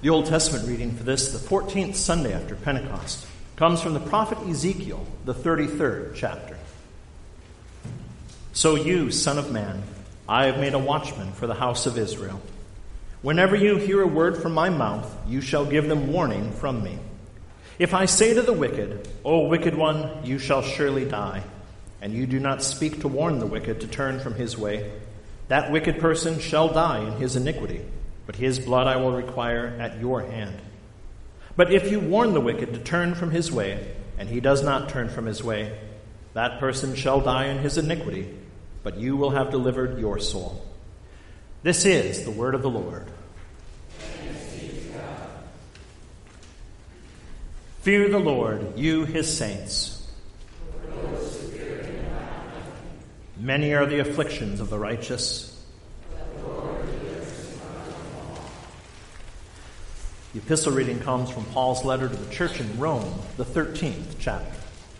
The Old Testament reading for this, the 14th Sunday after Pentecost, comes from the prophet Ezekiel, the 33rd chapter. So you, son of man, I have made a watchman for the house of Israel. Whenever you hear a word from my mouth, you shall give them warning from me. If I say to the wicked, O wicked one, you shall surely die, and you do not speak to warn the wicked to turn from his way, that wicked person shall die in his iniquity, but his blood I will require at your hand. But if you warn the wicked to turn from his way, and he does not turn from his way, that person shall die in his iniquity, but you will have delivered your soul. This is the word of the Lord. Fear the Lord, you his saints. Many are the afflictions of the righteous. The epistle reading comes from Paul's letter to the church in Rome, the 13th chapter.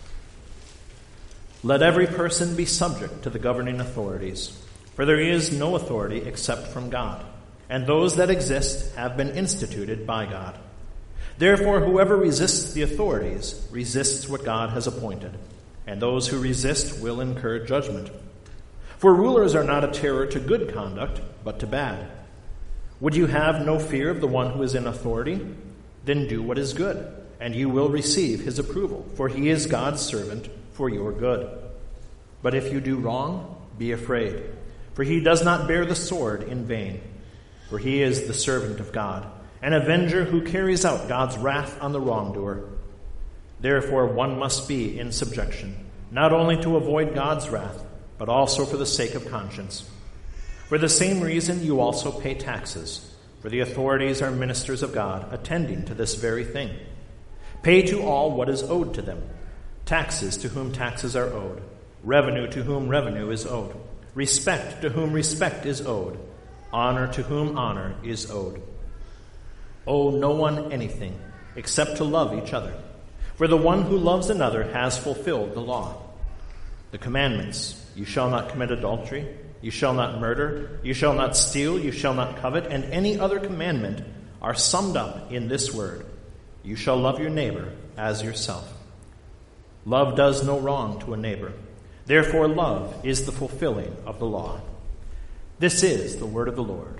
Let every person be subject to the governing authorities, for there is no authority except from God, and those that exist have been instituted by God. Therefore, whoever resists the authorities resists what God has appointed, and those who resist will incur judgment. For rulers are not a terror to good conduct, but to bad. Would you have no fear of the one who is in authority? Then do what is good, and you will receive his approval, for he is God's servant for your good. But if you do wrong, be afraid, for he does not bear the sword in vain, for he is the servant of God, an avenger who carries out God's wrath on the wrongdoer. Therefore one must be in subjection, not only to avoid God's wrath, but also for the sake of conscience. For the same reason you also pay taxes, for the authorities are ministers of God, attending to this very thing. Pay to all what is owed to them, taxes to whom taxes are owed, revenue to whom revenue is owed, respect to whom respect is owed, honor to whom honor is owed. Owe no one anything except to love each other, for the one who loves another has fulfilled the law. The commandments, you shall not commit adultery, you shall not murder, you shall not steal, you shall not covet, and any other commandment are summed up in this word: you shall love your neighbor as yourself. Love does no wrong to a neighbor. Therefore love is the fulfilling of the law. This is the word of the Lord.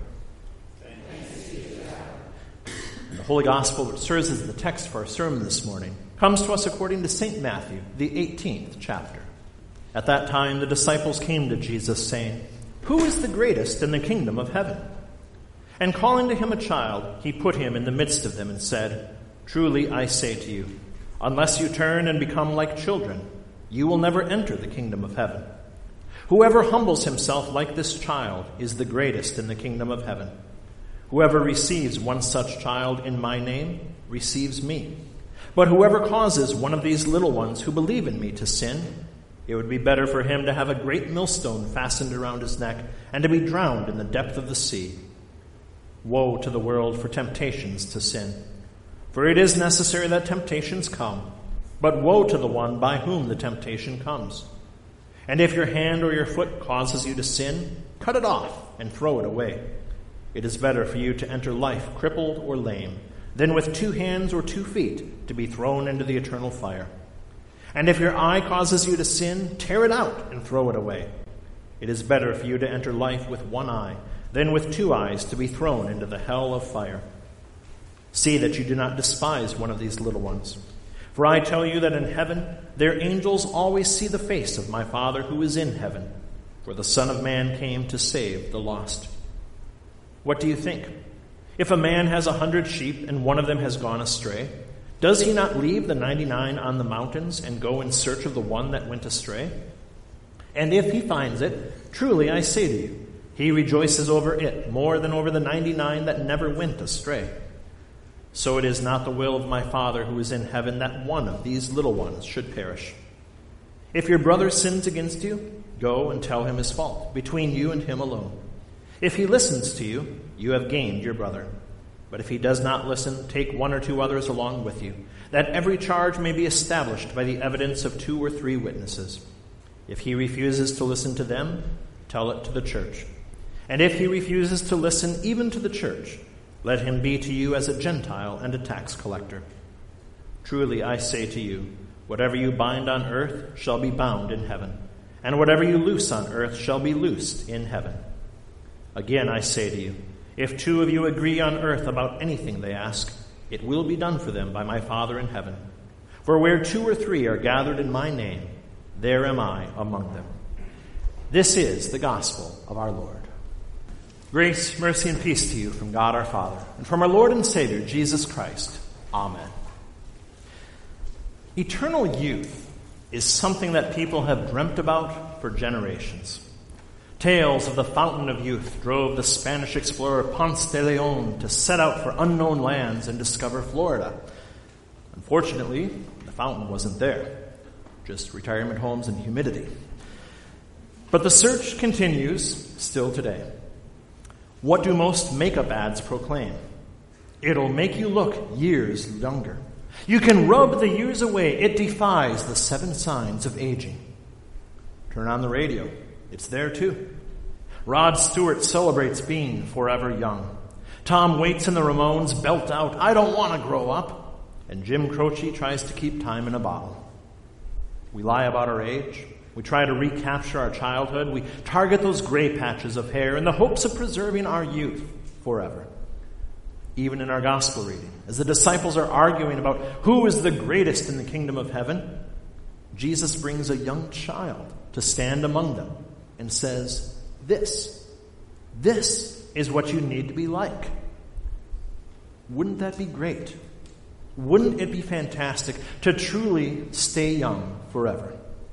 And the Holy Gospel, which serves as the text for our sermon this morning, comes to us according to St. Matthew, the 18th chapter. At that time the disciples came to Jesus, saying, "Who is the greatest in the kingdom of heaven?" And calling to him a child, he put him in the midst of them and said, "Truly I say to you, unless you turn and become like children, you will never enter the kingdom of heaven. Whoever humbles himself like this child is the greatest in the kingdom of heaven. Whoever receives one such child in my name receives me. But whoever causes one of these little ones who believe in me to sin, it would be better for him to have a great millstone fastened around his neck and to be drowned in the depth of the sea. Woe to the world for temptations to sin. For it is necessary that temptations come, but woe to the one by whom the temptation comes. And if your hand or your foot causes you to sin, cut it off and throw it away. It is better for you to enter life crippled or lame than with 2 hands or 2 feet to be thrown into the eternal fire. And if your eye causes you to sin, tear it out and throw it away. It is better for you to enter life with 1 eye than with 2 eyes to be thrown into the hell of fire. See that you do not despise one of these little ones. For I tell you that in heaven their angels always see the face of my Father who is in heaven. For the Son of Man came to save the lost. What do you think? If a man has 100 sheep and one of them has gone astray, does he not leave the 99 on the mountains and go in search of the one that went astray? And if he finds it, truly I say to you, he rejoices over it more than over the 99 that never went astray. So it is not the will of my Father who is in heaven that one of these little ones should perish. If your brother sins against you, go and tell him his fault, between you and him alone. If he listens to you, you have gained your brother. But if he does not listen, take 1 or 2 others along with you, that every charge may be established by the evidence of 2 or 3 witnesses. If he refuses to listen to them, tell it to the church. And if he refuses to listen even to the church, Let him be to you as a Gentile and a tax collector. Truly I say to you, whatever you bind on earth shall be bound in heaven, and whatever you loose on earth shall be loosed in heaven. Again I say to you, if two of you agree on earth about anything they ask, it will be done for them by my Father in heaven. For where 2 or 3 are gathered in my name, there am I among them. This is the gospel of our Lord. Grace, mercy, and peace to you from God our Father, and from our Lord and Savior, Jesus Christ. Amen. Eternal youth is something that people have dreamt about for generations. Tales of the fountain of youth drove the Spanish explorer Ponce de Leon to set out for unknown lands and discover Florida. Unfortunately, the fountain wasn't there, just retirement homes and humidity. But the search continues still today. What do most makeup ads proclaim? It'll make you look years younger. You can rub the years away. It defies the 7 signs of aging. Turn on the radio. It's there too. Rod Stewart celebrates being forever young. Tom Waits and the Ramones belt out, I don't want to grow up. And Jim Croce tries to keep time in a bottle. We lie about our age. We try to recapture our childhood. We target those gray patches of hair in the hopes of preserving our youth forever. Even in our gospel reading, as the disciples are arguing about who is the greatest in the kingdom of heaven, Jesus brings a young child to stand among them and says, This is what you need to be like. Wouldn't that be great? Wouldn't it be fantastic to truly stay young forever?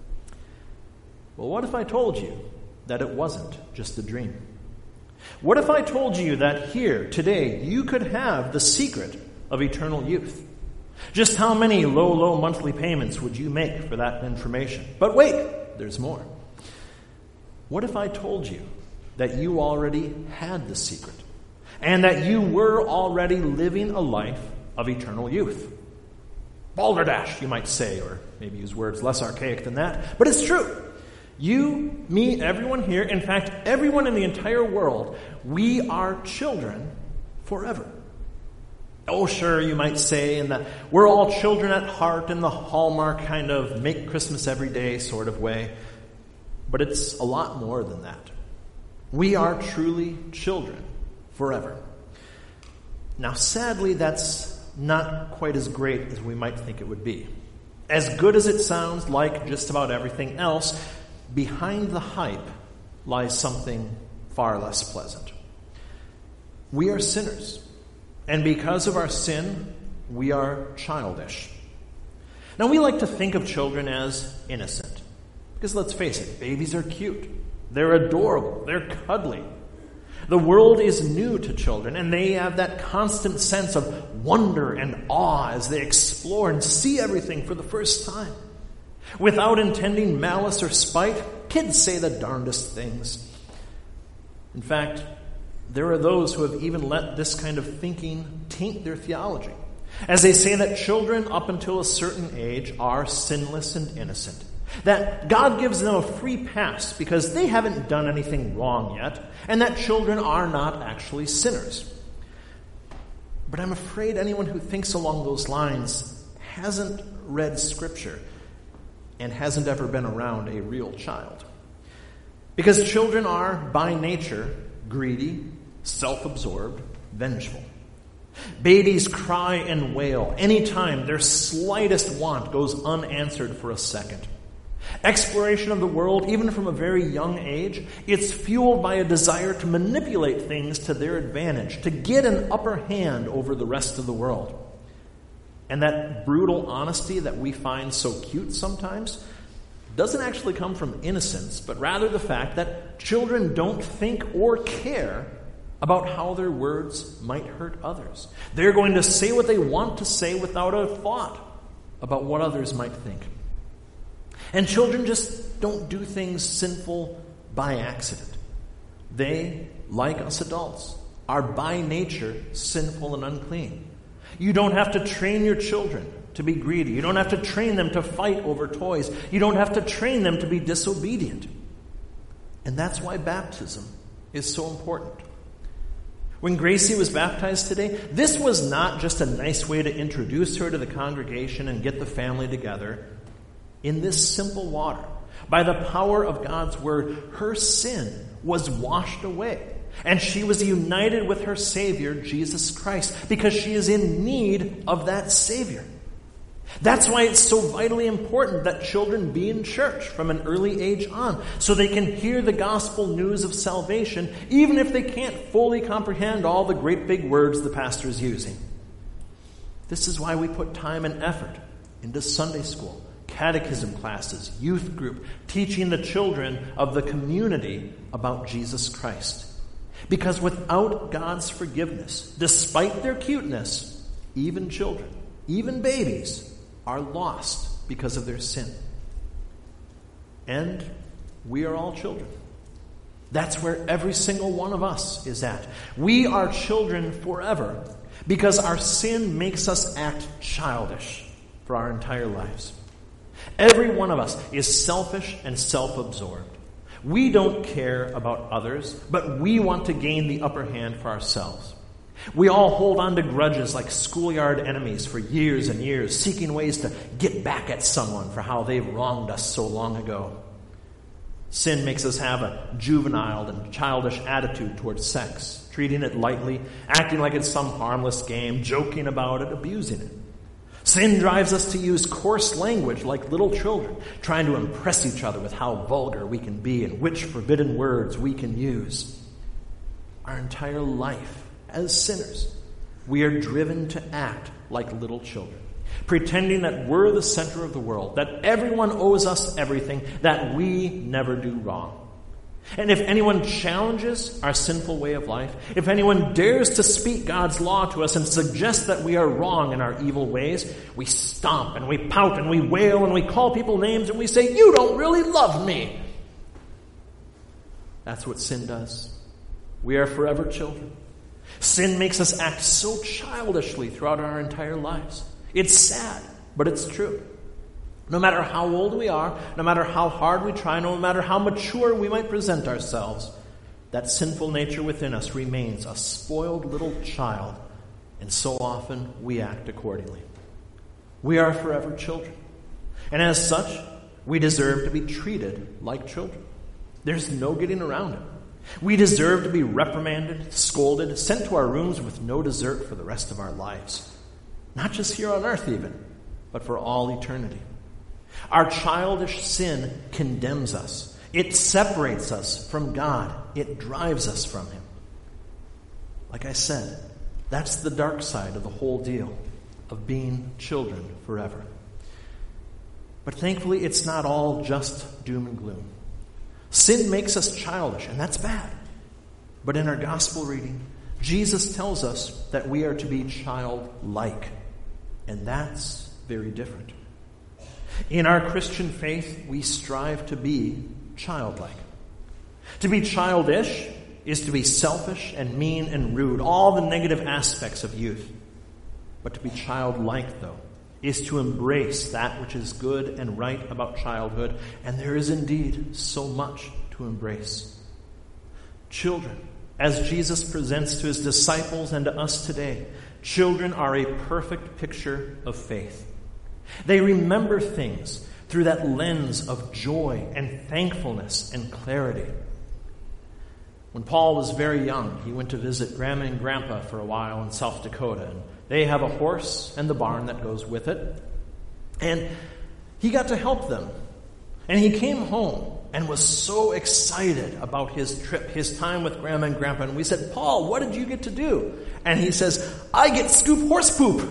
Well, what if I told you that it wasn't just a dream? What if I told you that here, today, you could have the secret of eternal youth? Just how many low monthly payments would you make for that information? But wait, there's more. What if I told you that you already had the secret and that you were already living a life of eternal youth? Balderdash, you might say, or maybe use words less archaic than that, but it's true. You, me, everyone here, in fact, everyone in the entire world, we are children forever. Oh, sure, you might say, and that we're all children at heart in the Hallmark kind of make Christmas every day sort of way. But it's a lot more than that. We are truly children forever. Now, sadly, that's not quite as great as we might think it would be. As good as it sounds, like just about everything else, behind the hype lies something far less pleasant. We are sinners, and because of our sin, we are childish. Now, we like to think of children as innocent, because let's face it, babies are cute. They're adorable. They're cuddly. The world is new to children, and they have that constant sense of wonder and awe as they explore and see everything for the first time. Without intending malice or spite, kids say the darndest things. In fact, there are those who have even let this kind of thinking taint their theology, as they say that children up until a certain age are sinless and innocent, that God gives them a free pass because they haven't done anything wrong yet, and that children are not actually sinners. But I'm afraid anyone who thinks along those lines hasn't read Scripture and hasn't ever been around a real child. Because children are, by nature, greedy, self-absorbed, vengeful. Babies cry and wail anytime their slightest want goes unanswered for a second. Exploration of the world, even from a very young age, it's fueled by a desire to manipulate things to their advantage, to get an upper hand over the rest of the world. And that brutal honesty that we find so cute sometimes doesn't actually come from innocence, but rather the fact that children don't think or care about how their words might hurt others. They're going to say what they want to say without a thought about what others might think. And children just don't do things sinful by accident. They, like us adults, are by nature sinful and unclean. You don't have to train your children to be greedy. You don't have to train them to fight over toys. You don't have to train them to be disobedient. And that's why baptism is so important. When Gracie was baptized today, this was not just a nice way to introduce her to the congregation and get the family together. In this simple water, by the power of God's word, her sin was washed away. And she was united with her Savior, Jesus Christ, because she is in need of that Savior. That's why it's so vitally important that children be in church from an early age on, so they can hear the gospel news of salvation, even if they can't fully comprehend all the great big words the pastor is using. This is why we put time and effort into Sunday school, catechism classes, youth group, teaching the children of the community about Jesus Christ. Because without God's forgiveness, despite their cuteness, even children, even babies, are lost because of their sin. And we are all children. That's where every single one of us is at. We are children forever because our sin makes us act childish for our entire lives. Every one of us is selfish and self-absorbed. We don't care about others, but we want to gain the upper hand for ourselves. We all hold on to grudges like schoolyard enemies for years and years, seeking ways to get back at someone for how they've wronged us so long ago. Sin makes us have a juvenile and childish attitude towards sex, treating it lightly, acting like it's some harmless game, joking about it, abusing it. Sin drives us to use coarse language like little children, trying to impress each other with how vulgar we can be and which forbidden words we can use. Our entire life, as sinners, we are driven to act like little children, pretending that we're the center of the world, that everyone owes us everything, that we never do wrong. And if anyone challenges our sinful way of life, if anyone dares to speak God's law to us and suggest that we are wrong in our evil ways, we stomp and we pout and we wail and we call people names and we say, "You don't really love me." That's what sin does. We are forever children. Sin makes us act so childishly throughout our entire lives. It's sad, but it's true. No matter how old we are, no matter how hard we try, no matter how mature we might present ourselves, that sinful nature within us remains a spoiled little child, and so often we act accordingly. We are forever children, and as such, we deserve to be treated like children. There's no getting around it. We deserve to be reprimanded, scolded, sent to our rooms with no dessert for the rest of our lives. Not just here on earth even, but for all eternity. Our childish sin condemns us. It separates us from God. It drives us from Him. Like I said, that's the dark side of the whole deal of being children forever. But thankfully, it's not all just doom and gloom. Sin makes us childish, and that's bad. But in our gospel reading, Jesus tells us that we are to be childlike, and that's very different. In our Christian faith, we strive to be childlike. To be childish is to be selfish and mean and rude, all the negative aspects of youth. But to be childlike, though, is to embrace that which is good and right about childhood, and there is indeed so much to embrace. Children, as Jesus presents to His disciples and to us today, children are a perfect picture of faith. They remember things through that lens of joy and thankfulness and clarity. When Paul was very young, he went to visit Grandma and Grandpa for a while in South Dakota, and they have a horse and the barn that goes with it. And he got to help them. And he came home and was so excited about his trip, his time with Grandma and Grandpa. And we said, "Paul, what did you get to do?" And he says, "I get to scoop horse poop."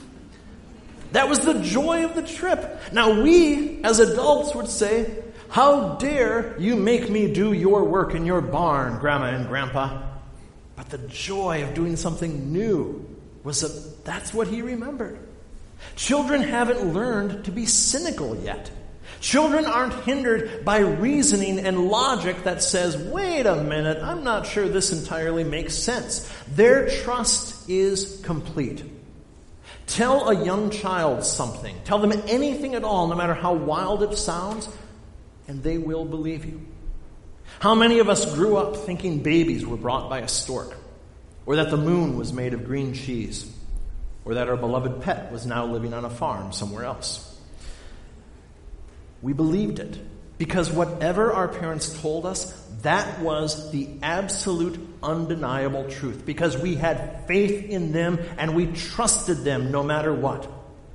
That was the joy of the trip. Now we, as adults, would say, "How dare you make me do your work in your barn, Grandma and Grandpa?" But the joy of doing something new that's what he remembered. Children haven't learned to be cynical yet. Children aren't hindered by reasoning and logic that says, "Wait a minute, I'm not sure this entirely makes sense." Their trust is complete. Tell a young child something. Tell them anything at all, no matter how wild it sounds, and they will believe you. How many of us grew up thinking babies were brought by a stork? or that the moon was made of green cheese, or that our beloved pet was now living on a farm somewhere else. We believed it because whatever our parents told us, that was the absolute, undeniable truth, because we had faith in them and we trusted them no matter what.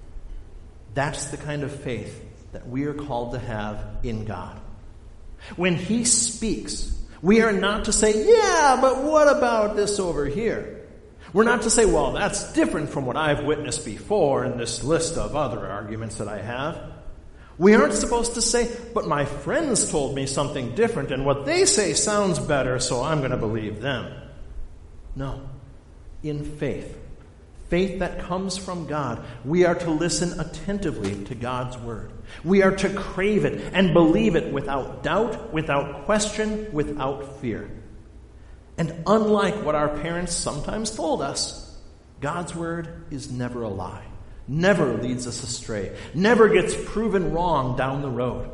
That's the kind of faith that we are called to have in God. When He speaks, we are not to say, yeah, but what about this over here? We're not to say, well, that's different from what I've witnessed before in this list of other arguments that I have. We aren't supposed to say, but my friends told me something different, and what they say sounds better, so I'm going to believe them. No. In faith that comes from God, we are to listen attentively to God's word. We are to crave it and believe it without doubt, without question, without fear. And unlike what our parents sometimes told us, God's word is never a lie, never leads us astray, never gets proven wrong down the road.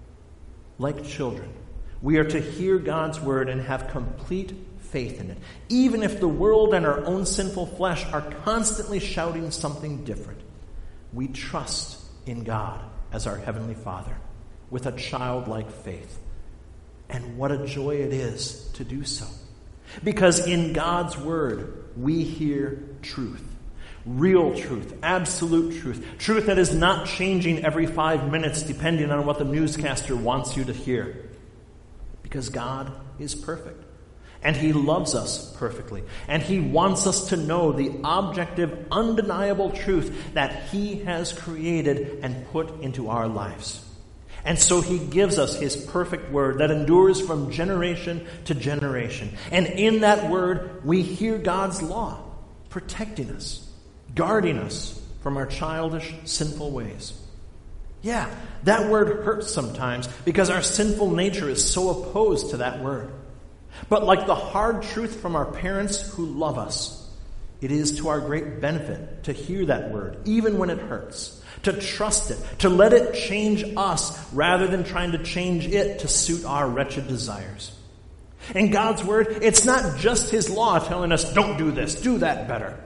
Like children, we are to hear God's word and have complete faith in it, even if the world and our own sinful flesh are constantly shouting something different. We trust in God as our Heavenly Father with a childlike faith. And what a joy it is to do so. Because in God's word, we hear truth. Real truth, absolute truth. Truth that is not changing every 5 minutes depending on what the newscaster wants you to hear. Because God is perfect. And He loves us perfectly. And He wants us to know the objective, undeniable truth that He has created and put into our lives. And so He gives us His perfect word that endures from generation to generation. And in that word, we hear God's law, protecting us, guarding us from our childish, sinful ways. Yeah, that word hurts sometimes because our sinful nature is so opposed to that word. But like the hard truth from our parents who love us, it is to our great benefit to hear that word, even when it hurts, to trust it, to let it change us rather than trying to change it to suit our wretched desires. In God's word, it's not just His law telling us, don't do this, do that better.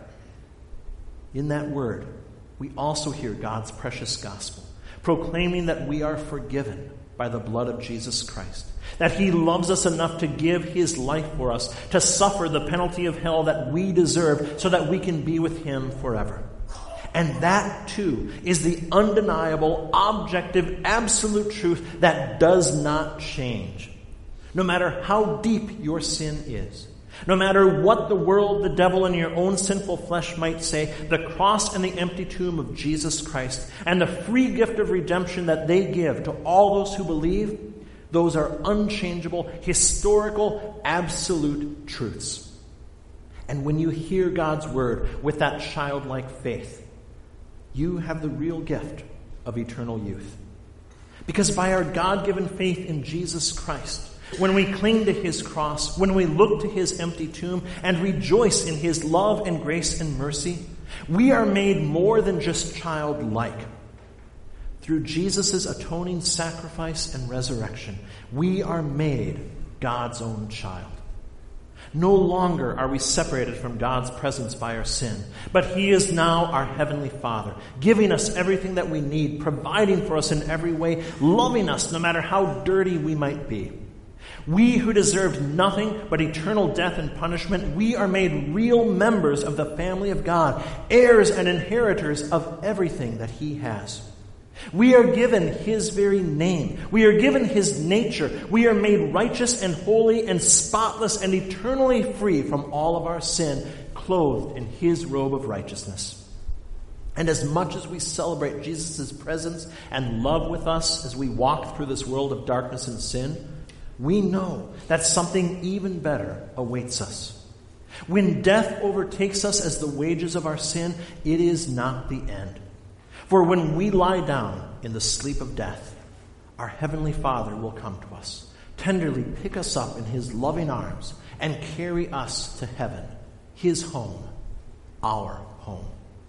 In that word, we also hear God's precious gospel, proclaiming that we are forgiven by the blood of Jesus Christ, that He loves us enough to give His life for us, to suffer the penalty of hell that we deserve so that we can be with Him forever. And that, too, is the undeniable, objective, absolute truth that does not change. No matter how deep your sin is, no matter what the world, the devil, and your own sinful flesh might say, the cross and the empty tomb of Jesus Christ and the free gift of redemption that they give to all those who believe, those are unchangeable, historical, absolute truths. And when you hear God's word with that childlike faith, you have the real gift of eternal youth. Because by our God-given faith in Jesus Christ, when we cling to His cross, when we look to His empty tomb and rejoice in His love and grace and mercy, we are made more than just childlike. Through Jesus' atoning sacrifice and resurrection, we are made God's own child. No longer are we separated from God's presence by our sin, but He is now our Heavenly Father, giving us everything that we need, providing for us in every way, loving us no matter how dirty we might be. We who deserved nothing but eternal death and punishment, we are made real members of the family of God, heirs and inheritors of everything that He has. We are given His very name. We are given His nature. We are made righteous and holy and spotless and eternally free from all of our sin, clothed in His robe of righteousness. And as much as we celebrate Jesus' presence and love with us as we walk through this world of darkness and sin, we know that something even better awaits us. When death overtakes us as the wages of our sin, it is not the end. For when we lie down in the sleep of death, our Heavenly Father will come to us, tenderly pick us up in His loving arms, and carry us to heaven, His home, our home.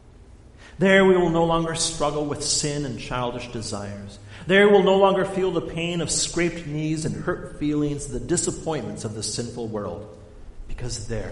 There we will no longer struggle with sin and childish desires. There we'll no longer feel the pain of scraped knees and hurt feelings, the disappointments of the sinful world. Because there,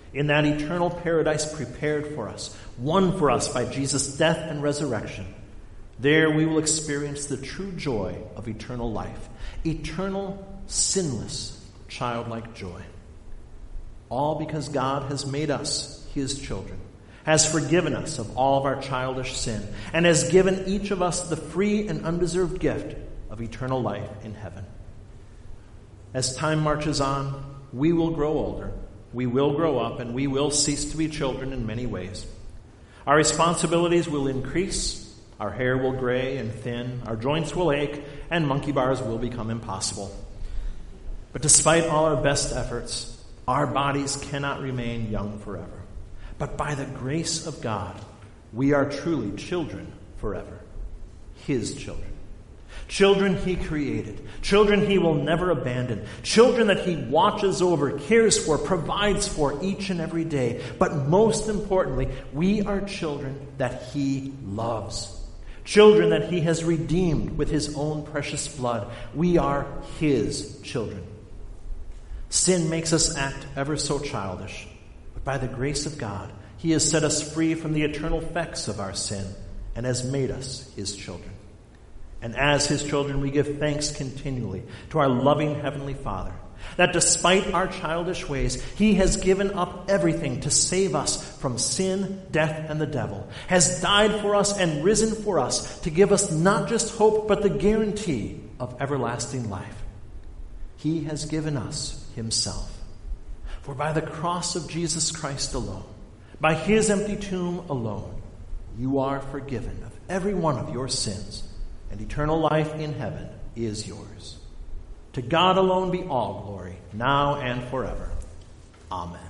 in that eternal paradise prepared for us, won for us by Jesus' death and resurrection. There we will experience the true joy of eternal life, eternal, sinless, childlike joy. All because God has made us his children, has forgiven us of all of our childish sin, and has given each of us the free and undeserved gift of eternal life in heaven. As time marches on, we will grow older, we will grow up, and we will cease to be children in many ways. Our responsibilities will increase, our hair will gray and thin, our joints will ache, and monkey bars will become impossible. But despite all our best efforts, our bodies cannot remain young forever. But by the grace of God, we are truly children forever, his children. Children he created, children he will never abandon, children that he watches over, cares for, provides for each and every day. But most importantly, we are children that he loves. Children that he has redeemed with his own precious blood. We are his children. Sin makes us act ever so childish, but by the grace of God, he has set us free from the eternal effects of our sin and has made us his children. And as his children, we give thanks continually to our loving Heavenly Father, that despite our childish ways, he has given up everything to save us from sin, death, and the devil, has died for us and risen for us to give us not just hope, but the guarantee of everlasting life. He has given us himself. For by the cross of Jesus Christ alone, by his empty tomb alone, you are forgiven of every one of your sins, and eternal life in heaven is yours. To God alone be all glory, now and forever. Amen.